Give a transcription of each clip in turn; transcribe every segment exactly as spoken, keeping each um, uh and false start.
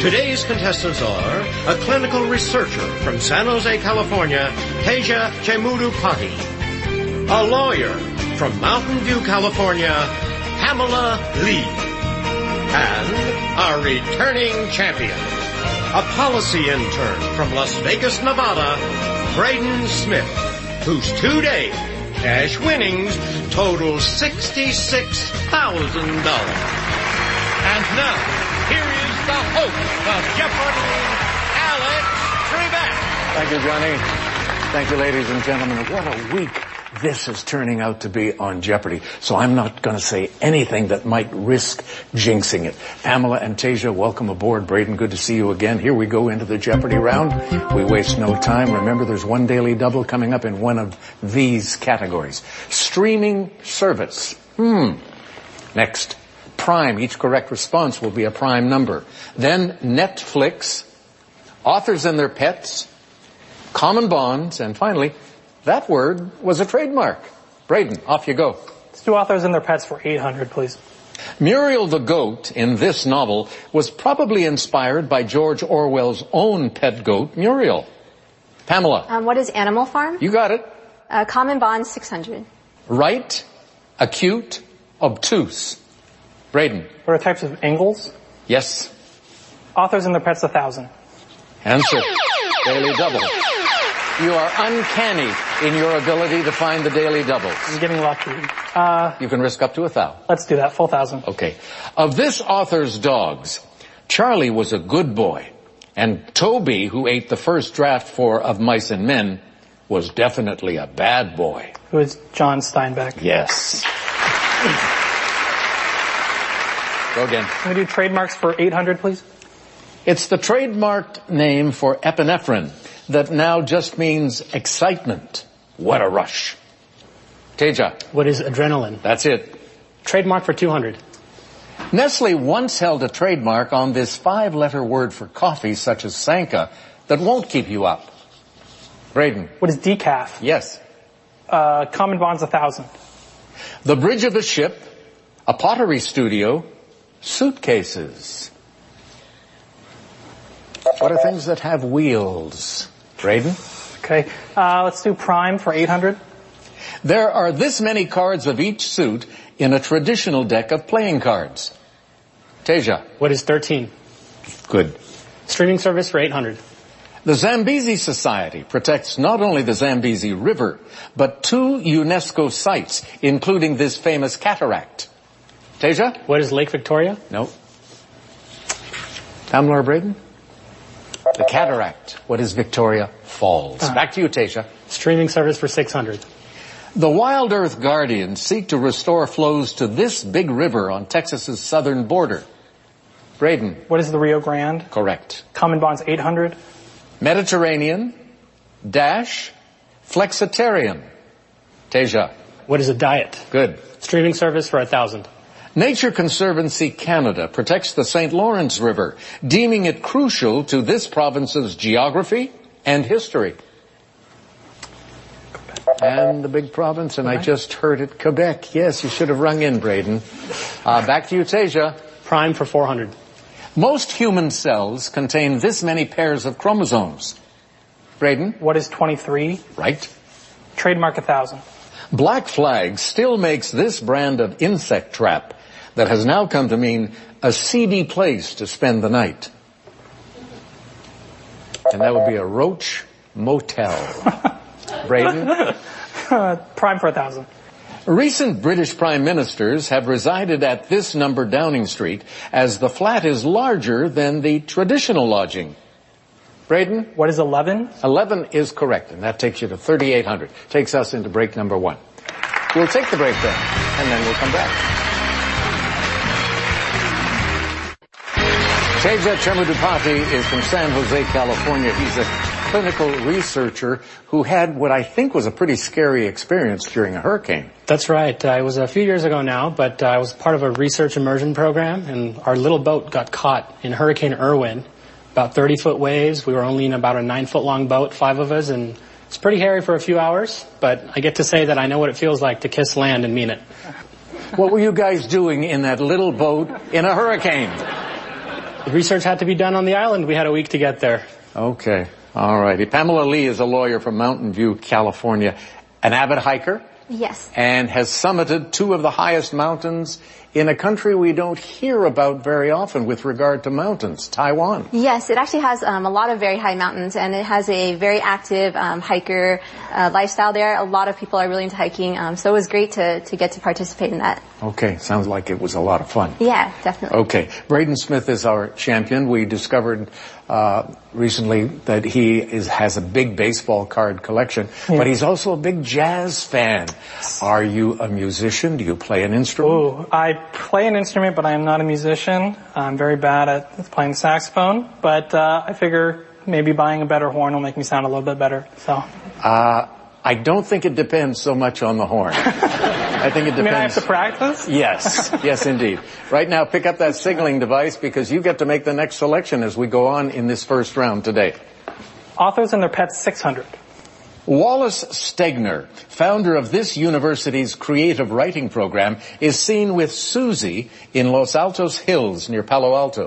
Today's contestants are a clinical researcher from San Jose, California, Teja Chemudupati. A lawyer from Mountain View, California, Pamela Lee. And our returning champion, a policy intern from Las Vegas, Nevada, Braden Smith, whose two-day cash winnings total sixty-six thousand dollars. And now, here is the host of Jeopardy, Alex Trebek. Thank you, Johnny. Thank you, ladies and gentlemen. What a week this is turning out to be on Jeopardy. So I'm not going to say anything that might risk jinxing it. Pamela and Teja, welcome aboard. Braden, good to see you again. Here we go into the Jeopardy round. We waste no time. Remember, there's one daily double coming up in one of these categories. Streaming service. Hmm. Next. Prime. Each correct response will be a prime number. Then Netflix. Authors and their pets. Common bonds. And finally, that word was a trademark. Braden, off you go. Let's do authors and their pets for eight hundred, please. Muriel the goat in this novel was probably inspired by George Orwell's own pet goat, Muriel. Pamela. Um, what is Animal Farm? You got it. Uh, common bond, six hundred. Right, acute, obtuse. Braden. What are types of angles? Yes. Authors and their pets, one thousand. Answer. Daily double. You are uncanny in your ability to find the daily doubles. I'm getting lucky. Uh, you can risk up to a thousand. Let's do that, full thousand. Okay. Of this author's dogs, Charlie was a good boy, and Toby, who ate the first draft for Of Mice and Men, was definitely a bad boy. Who is John Steinbeck? Yes. Go again. Can we do trademarks for eight hundred, please? It's the trademarked name for epinephrine that now just means excitement. What a rush. Teja. What is adrenaline? That's it. Trademark for two hundred. Nestle once held a trademark on this five-letter word for coffee, such as Sanka, that won't keep you up. Braden. What is decaf? Yes. Uh, common bonds, one thousand. The bridge of a ship, a pottery studio, suitcases. What are things that have wheels? Braden? Okay. Uh, let's do prime for eight hundred. There are this many cards of each suit in a traditional deck of playing cards. Teja. What is thirteen? Good. Streaming service for eight hundred. The Zambezi Society protects not only the Zambezi River, but two UNESCO sites, including this famous cataract. Teja? What is Lake Victoria? No. Pamela or Braden? The cataract. What is Victoria Falls? Uh, Back to you, Teja. Streaming service for six hundred. The Wild Earth Guardians seek to restore flows to this big river on Texas's southern border. Braden. What is the Rio Grande? Correct. Common bonds, eight hundred. Mediterranean, dash, flexitarian. Teja. What is a diet? Good. Streaming service for one thousand. Nature Conservancy Canada protects the Saint Lawrence River, deeming it crucial to this province's geography and history. And the big province, and I just heard it, Quebec. Yes, you should have rung in, Braden. Uh, back to you, Teja. Prime for four hundred. Most human cells contain this many pairs of chromosomes. Braden? What is twenty-three? Right. Trademark one thousand. Black Flag still makes this brand of insect trap that has now come to mean a seedy place to spend the night. And that would be a Roach Motel. Braden? Uh, prime for a thousand. Recent British prime ministers have resided at this number Downing Street, as the flat is larger than the traditional lodging. Braden? What is eleven? eleven is correct, and that takes you to thirty-eight hundred. Takes us into break number one. We'll take the break then, and then we'll come back. Teja Chemudupati is from San Jose, California. He's a clinical researcher who had what I think was a pretty scary experience during a hurricane. That's right. Uh, it was a few years ago now, but uh, I was part of a research immersion program, and our little boat got caught in Hurricane Irwin. About thirty-foot waves. We were only in about a nine-foot-long boat, five of us, and it's pretty hairy for a few hours, but I get to say that I know what it feels like to kiss land and mean it. What were you guys doing in that little boat in a hurricane? The research had to be done on the island. We had a week to get there. Okay. All righty. Pamela Lee is a lawyer from Mountain View, California, an avid hiker. Yes. And has summited two of the highest mountains in a country we don't hear about very often with regard to mountains, Taiwan. Yes, it actually has um, a lot of very high mountains, and it has a very active um, hiker uh, lifestyle there. A lot of people are really into hiking, um, so it was great to, to get to participate in that. Okay, sounds like it was a lot of fun. Yeah, definitely. Okay, Braden Smith is our champion. We discovered uh recently that he is has a big baseball card collection, yeah. But he's also a big jazz fan. Are you a musician? Do you play an instrument? Ooh, I play an instrument, but I am not a musician. I'm very bad at playing the saxophone, but uh I figure maybe buying a better horn will make me sound a little bit better. So uh I don't think it depends so much on the horn. I think it depends. I mean, I have to practice? Yes, yes indeed. Right now, pick up that signaling device because you get to make the next selection as we go on in this first round today. Authors and their pets six hundred. Wallace Stegner, founder of this university's creative writing program, is seen with Susie in Los Altos Hills near Palo Alto.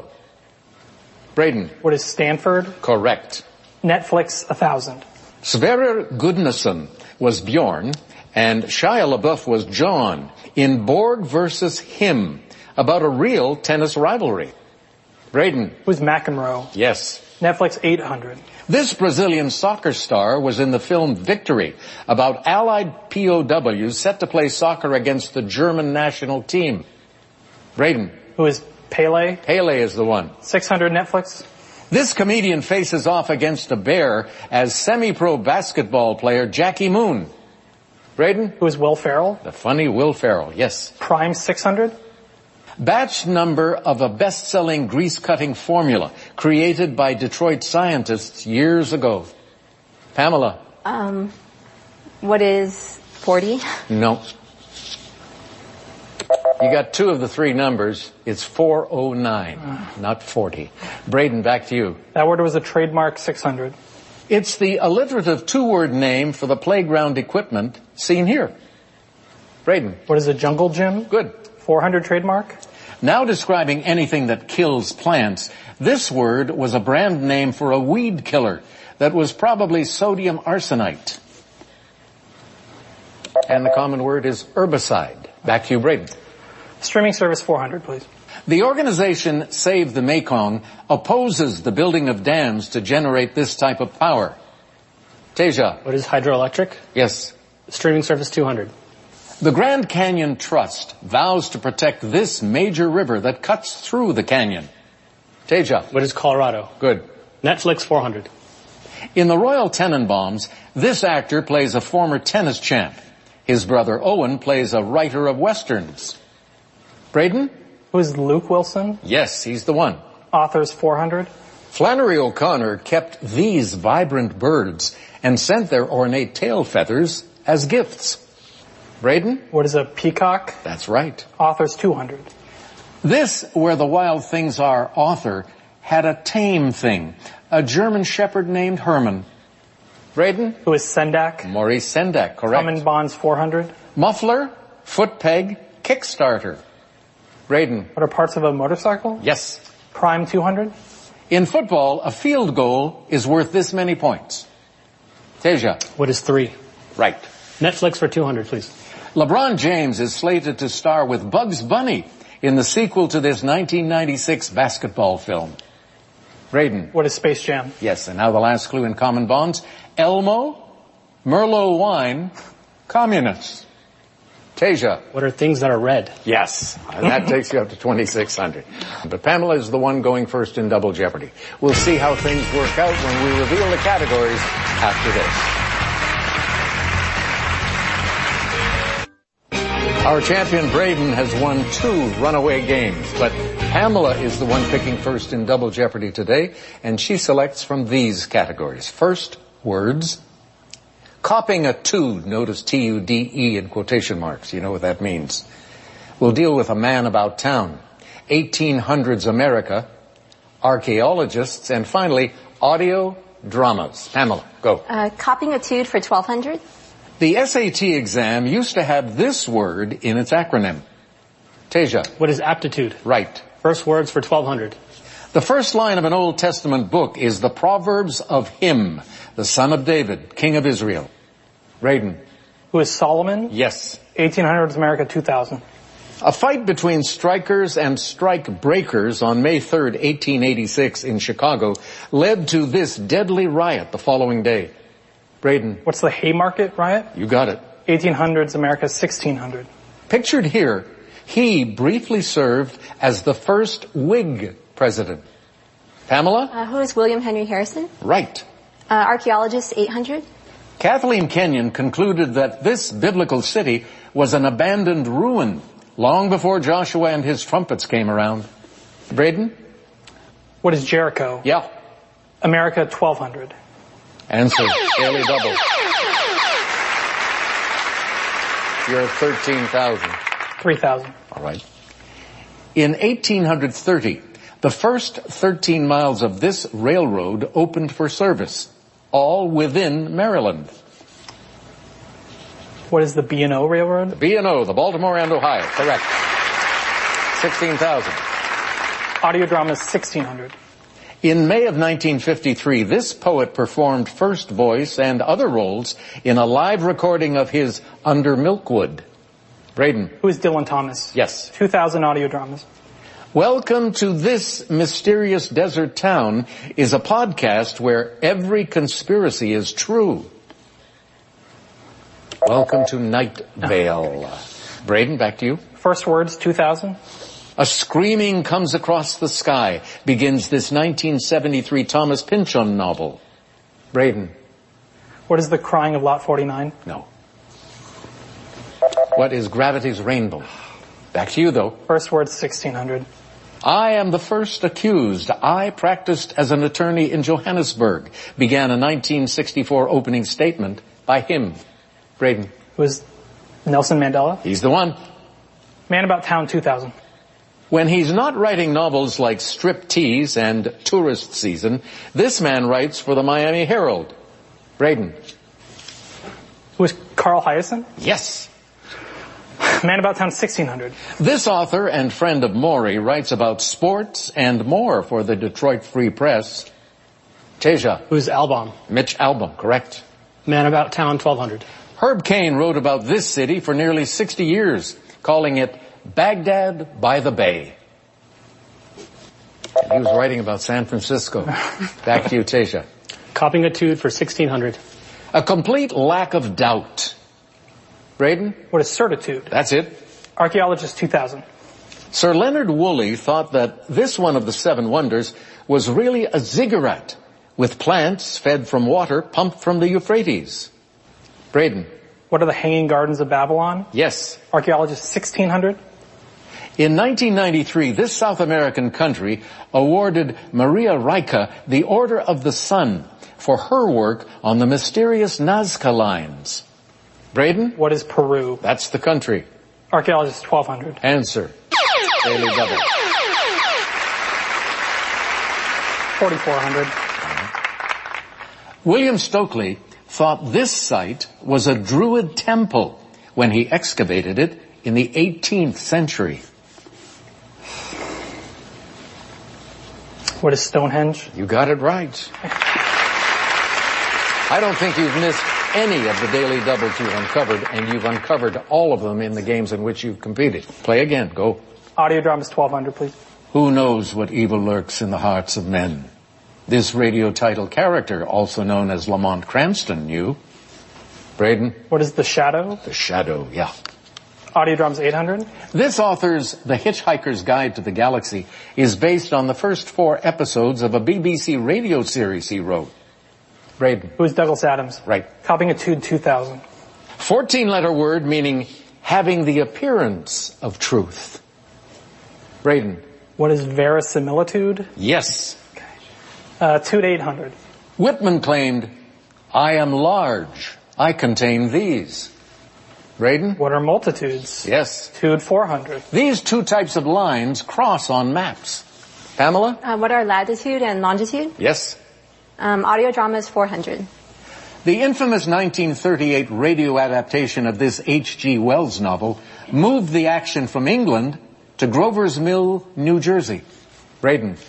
Braden. What is Stanford? Correct. Netflix, one thousand. Sverrir Gudnason was Bjorn, and Shia LaBeouf was John in Borg versus Him, about a real tennis rivalry. Braden. Who's McEnroe? Yes. Netflix, eight hundred. This Brazilian soccer star was in the film Victory, about Allied P O Ws set to play soccer against the German national team. Braden. Who is Pele? Pele is the one. six hundred Netflix. This comedian faces off against a bear as semi-pro basketball player Jackie Moon. Braden? Who is Will Ferrell? The funny Will Ferrell, yes. Prime six hundred. Batch number of a best-selling grease-cutting formula created by Detroit scientists years ago. Pamela? Um, what is forty? No. You got two of the three numbers. It's four oh nine, uh. not forty. Braden, back to you. That word was a trademark six hundred. It's the alliterative two-word name for the playground equipment seen here. Braden. What is a jungle gym? Good. four hundred trademark. Now describing anything that kills plants, this word was a brand name for a weed killer that was probably sodium arsenite. And the common word is herbicide. Back to you, Braden. Streaming service four hundred, please. The organization Save the Mekong opposes the building of dams to generate this type of power. Teja. What is hydroelectric? Yes. Streaming service two hundred. The Grand Canyon Trust vows to protect this major river that cuts through the canyon. Teja. What is Colorado? Good. Netflix four hundred. In the Royal Tenenbaums, this actor plays a former tennis champ. His brother Owen plays a writer of westerns. Braden? Who is Luke Wilson? Yes, he's the one. Authors four hundred. Flannery O'Connor kept these vibrant birds and sent their ornate tail feathers as gifts. Braden? What is a peacock? That's right. Authors two hundred. This, Where the Wild Things Are author, had a tame thing, a German shepherd named Herman. Braden? Who is Sendak? Maurice Sendak, correct. Common Bonds four hundred. Muffler, foot peg, Kickstarter. Braden? What are parts of a motorcycle? Yes. Prime two hundred. In football, a field goal is worth this many points. Teja? What is three? Right. Netflix for two hundred, please. LeBron James is slated to star with Bugs Bunny in the sequel to this nineteen ninety-six basketball film. Braden? What is Space Jam? Yes, and now the last clue in Common Bonds. Elmo, Merlot wine, communists. Teja? What are things that are red? Yes, and that takes you up to twenty-six hundred. But Pamela is the one going first in Double Jeopardy. We'll see how things work out when we reveal the categories after this. Our champion Braden has won two runaway games, but Pamela is the one picking first in Double Jeopardy today, and she selects from these categories. First, words. Copying a tude, notice T U D E in quotation marks. You know what that means. We'll deal with a man about town. eighteen hundreds America, archaeologists, and finally, audio dramas. Pamela, go. Uh, copying a tude for twelve hundred. The S A T exam used to have this word in its acronym. Teja. What is aptitude? Right. First words for twelve hundred. The first line of an Old Testament book is the Proverbs of him, the son of David, king of Israel. Braden. Who is Solomon? Yes. eighteen hundreds America two thousand. A fight between strikers and strike breakers on May third, eighteen eighty-six in Chicago led to this deadly riot the following day. Braden. What's the Haymarket riot? You got it. eighteen hundreds America sixteen hundred. Pictured here, he briefly served as the first Whig president. Pamela? Uh, who is William Henry Harrison? Right. Uh, archaeologist eight hundred. Kathleen Kenyon concluded that this biblical city was an abandoned ruin long before Joshua and his trumpets came around. Braden? What is Jericho? Yeah. America twelve hundred. Answer. Daily double. You're at thirteen thousand. three thousand. All right. In eighteen thirty, the first thirteen miles of this railroad opened for service, all within Maryland. What is the B and O Railroad? B and O, the Baltimore and Ohio. Correct. sixteen thousand. Audio drama is sixteen hundred. In May of nineteen fifty-three, this poet performed first voice and other roles in a live recording of his Under Milkwood. Braden. Who is Dylan Thomas? Yes. two thousand audio dramas. Welcome to This Mysterious Desert Town is a podcast where every conspiracy is true. Welcome to Night Vale. Braden, back to you. First words, two thousand. A Screaming Comes Across the Sky begins this nineteen seventy-three Thomas Pynchon novel. Braden. What is The Crying of Lot forty-nine? No. What is Gravity's Rainbow? Back to you, though. First words, sixteen hundred. I am the first accused. I practiced as an attorney in Johannesburg, began a nineteen sixty-four opening statement by him. Braden. Who is Nelson Mandela? He's the one. Man About Town two thousand. When he's not writing novels like Striptease and Tourist Season, this man writes for the Miami Herald. Braden. Who is Carl Hyacin? Yes. Man About Town sixteen hundred. This author and friend of Maury writes about sports and more for the Detroit Free Press. Teja. Who's Albom? Mitch Albom, correct. Man About Town twelve hundred. Herb Caen wrote about this city for nearly sixty years, calling it Baghdad by the Bay. He was writing about San Francisco. Back to you, Teja. Copying-Etude for sixteen hundred. A complete lack of doubt. Braden? What is Certitude? That's it. Archaeologist two thousand. Sir Leonard Woolley thought that this one of the seven wonders was really a ziggurat with plants fed from water pumped from the Euphrates. Braden? What are the Hanging Gardens of Babylon? Yes. Archaeologist sixteen hundred. In nineteen ninety-three, this South American country awarded Maria Rika the Order of the Sun for her work on the mysterious Nazca lines. Braden? What is Peru? That's the country. Archaeologist twelve hundred. Answer. Daily double. forty-four hundred. William Stokely thought this site was a Druid temple when he excavated it in the eighteenth century. What is Stonehenge? You got it right. I don't think you've missed any of the daily doubles you've uncovered, and you've uncovered all of them in the games in which you've competed. Play again. Go. Audio dramas twelve hundred, please. Who knows what evil lurks in the hearts of men? This radio title character, also known as Lamont Cranston, knew. Braden? What is The Shadow? The Shadow, yeah. Audio dramas eight hundred. This author's The Hitchhiker's Guide to the Galaxy is based on the first four episodes of a B B C radio series he wrote. Braden? Who is Douglas Adams? Right. Copying-Etude two thousand. fourteen-letter word meaning having the appearance of truth. Braden? What is verisimilitude? Yes. Uh, two to eight hundred. Whitman claimed, I am large. I contain these. Braden? What are multitudes? Yes. Tude four hundred. These two types of lines cross on maps. Pamela? Uh, what are latitude and longitude? Yes. Um, audio dramas four hundred. The infamous nineteen thirty-eight radio adaptation of this H G Wells novel moved the action from England to Grover's Mill, New Jersey. Braden?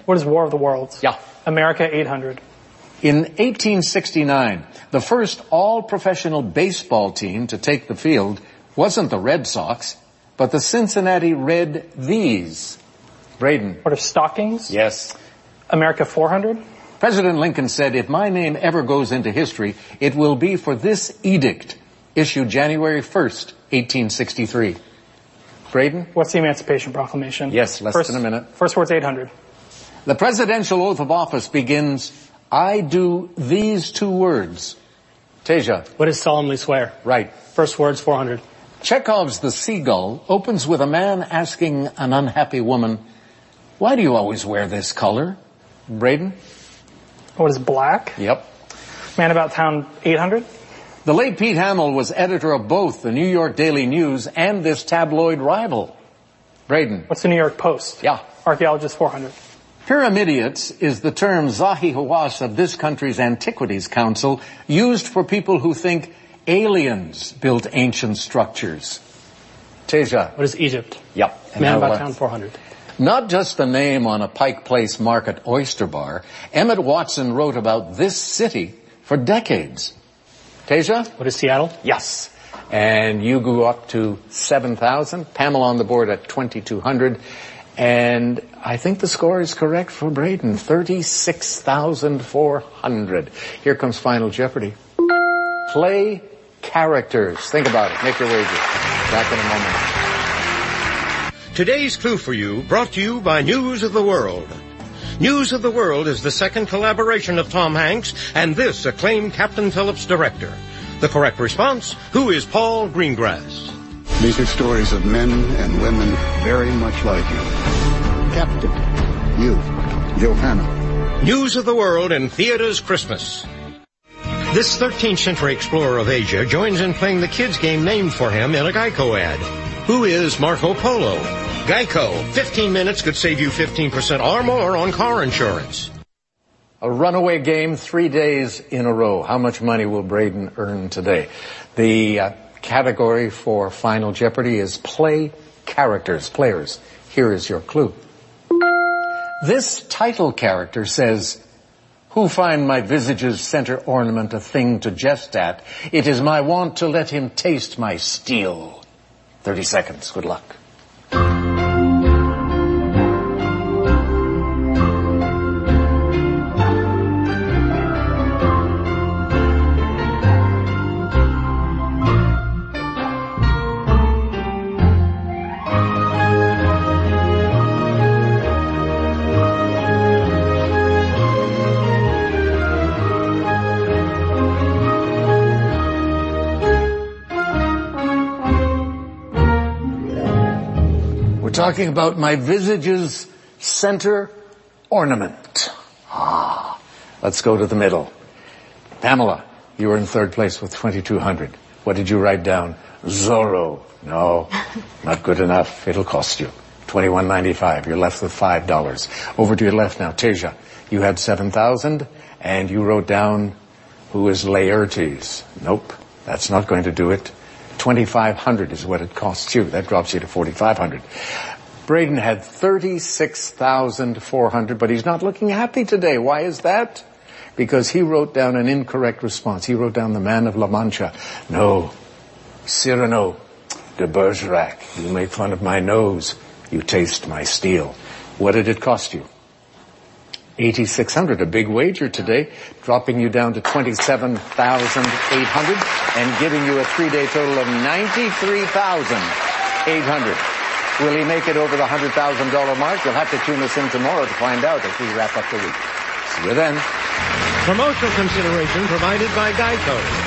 What is War of the Worlds? Yeah. America, eight hundred. In eighteen sixty-nine, the first all-professional baseball team to take the field wasn't the Red Sox, but the Cincinnati Red V's. Braden. What are stockings? Yes. America, four hundred. President Lincoln said, if my name ever goes into history, it will be for this edict issued January first, eighteen sixty-three. Braden? What's the Emancipation Proclamation? Yes, less first, than a minute. First word's eight hundred. The presidential oath of office begins, I do these two words. Teja. What does solemnly swear? Right. First word's four hundred. Chekhov's The Seagull opens with a man asking an unhappy woman, why do you always wear this color? Braden? What is black? Yep. Man About Town, eight hundred. The late Pete Hamill was editor of both the New York Daily News and this tabloid rival. Braden? What's the New York Post? Yeah. Archaeologist, four hundred. Pyramidiot is the term Zahi Hawass of this country's Antiquities Council used for people who think aliens built ancient structures. Teja. What is Egypt? Yep. And Man now About what? Town, four hundred. Not just a name on a Pike Place Market oyster bar, Emmett Watson wrote about this city for decades. Teja? What is Seattle? Yes. And you go up to seven thousand. Pamela on the board at twenty-two hundred. And I think the score is correct for Braden, thirty-six thousand four hundred. Here comes Final Jeopardy. Play characters. Think about it. Make your wager. Back in a moment. Today's clue for you, brought to you by News of the World. News of the World is the second collaboration of Tom Hanks and this acclaimed Captain Phillips director. The correct response, who is Paul Greengrass? These are stories of men and women very much like you. Captain, you, Johanna. News of the World in theaters Christmas. This thirteenth century explorer of Asia joins in playing the kids' game named for him in a Geico ad. Who is Marco Polo? Geico, fifteen minutes could save you fifteen percent or more on car insurance. A runaway game three days in a row. How much money will Braden earn today? The uh, category for Final Jeopardy is play characters, players. Here is your clue. This title character says, who find my visage's center ornament a thing to jest at? It is my wont to let him taste my steel. thirty seconds. Good luck. Talking about my visage's center ornament. Ah, let's go to the middle. Pamela, you were in third place with twenty-two hundred. What did you write down? Zorro. No, not good enough. It'll cost you twenty-one ninety-five. You're left with five dollars. Over to your left now. Teja, you had seven thousand and you wrote down who is Laertes. Nope, that's not going to do it. twenty-five hundred is what it costs you. That drops you to forty-five hundred. Braden had thirty-six thousand four hundred, but he's not looking happy today. Why is that? Because he wrote down an incorrect response. He wrote down the Man of La Mancha. No, Cyrano de Bergerac. You make fun of my nose. You taste my steel. What did it cost you? eighty-six hundred, a big wager today, dropping you down to twenty-seven thousand eight hundred and giving you a three-day total of ninety-three thousand eight hundred. Will he make it over the one hundred thousand dollars mark? You'll have to tune us in tomorrow to find out as we wrap up the week. See you then. Promotional consideration provided by Geico.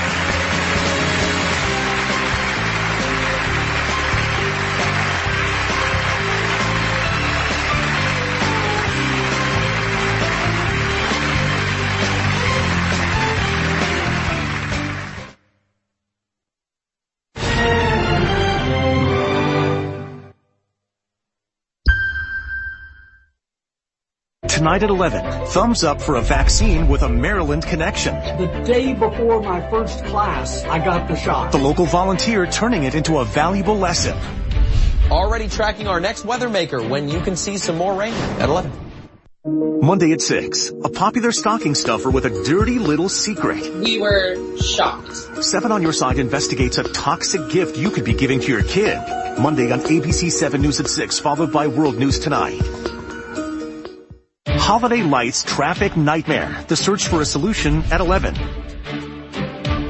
Tonight at eleven, thumbs up for a vaccine with a Maryland connection. The day before my first class, I got the shot. The local volunteer turning it into a valuable lesson. Already tracking our next weather maker when you can see some more rain at eleven. Monday at six, a popular stocking stuffer with a dirty little secret. We were shocked. Seven on Your Side investigates a toxic gift you could be giving to your kid. Monday on A B C seven News at six, followed by World News Tonight. Holiday Lights Traffic Nightmare. The search for a solution at eleven.